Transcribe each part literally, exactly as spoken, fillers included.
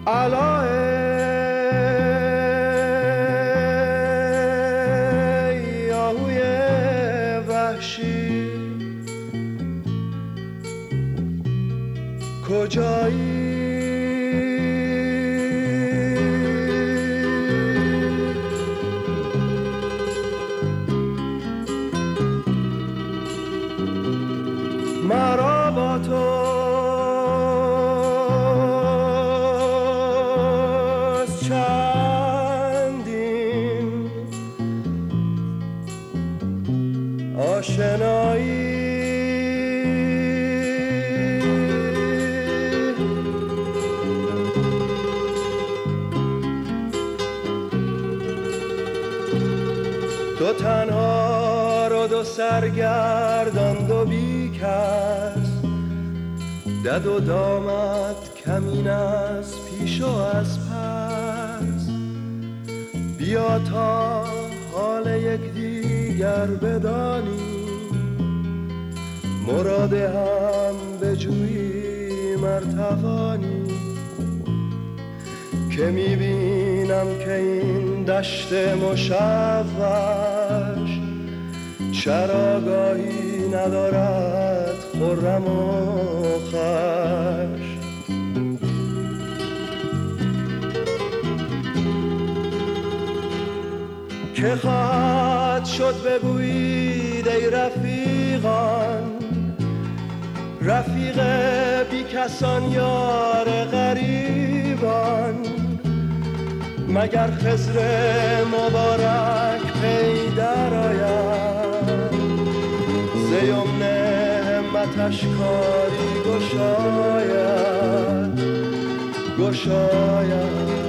علای آهوی وحشی کجایی؟ مرا با توست چندین آشنایی، دو تنها رو دو سرگردان دو بی کس، دد و دامت کمین از پیش و از پس، بیا تا حال یک دیگر بدانی، مراد هم بجویی مرتوانی، که میبینم که این دشت مشوش چراگاهی ندارد خرم و خوش. که خواهد شد بگویید ای رفیقان، رفیق بی کسان یار غریبان، مگر خضر مبارک پی در آید، ز یمن همتش کاری گشاید گشاید.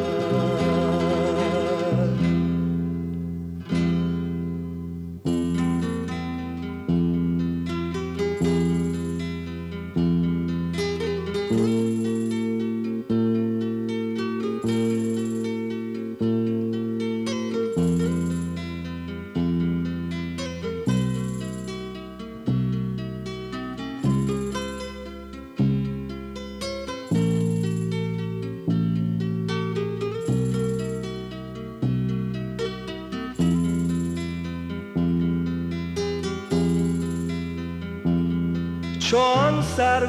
چون سرو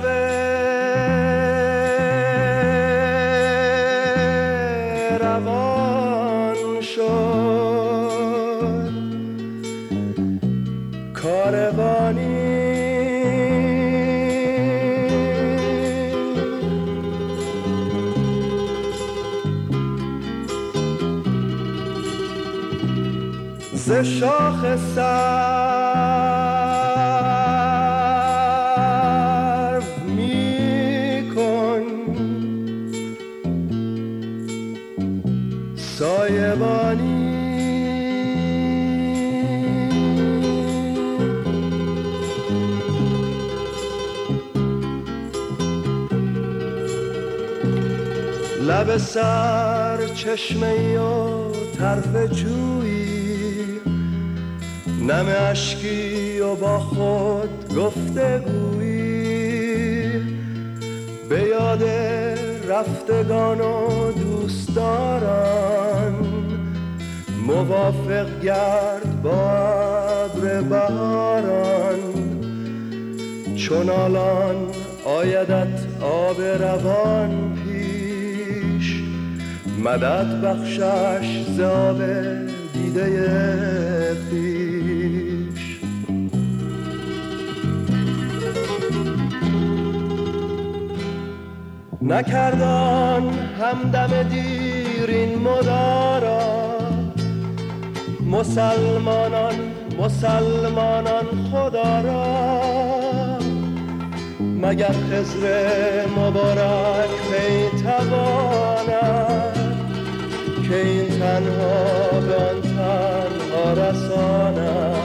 روان شد کاروانی، ز شاخ سرو میکن سایبانی، لب سر چشمه و طرف جویی، نم اشکی و با خود گفتگویی، به یاد رفتگان و دوستداران، موافق گرد با ابر بهاران، چون الان آیدت آب روان پیش، مدد بخشش ز آب دیده خویش. نکردان همدم دیر این مدارا، مسلمانان مسلمانان خدا را، مگر خضر مبارک پی تواند، که این تنها به آن تنها رساند.